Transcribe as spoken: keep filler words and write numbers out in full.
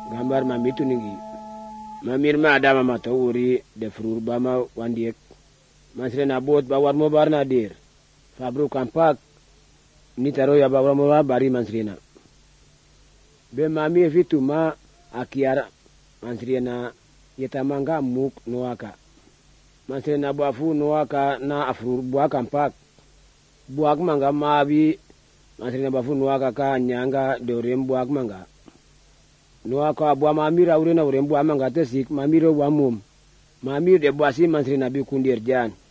gambar mamitu ningi mamir ma adama matawuri de frur bama wandiek masre na bot ba war mo bar na dir fabru kampak ni taro ya ba mo bari masrina be mami fitu ma akiara masrina yetamanga muk noaka masrina bafu noaka na afrur bua kampak buak manga mabi masrina bafu noaka ka nyanga de rem buak manga noaka bua mamira urena urem bua manga tesik mamiro wa mum mamir de bua si masrina bi kundir jan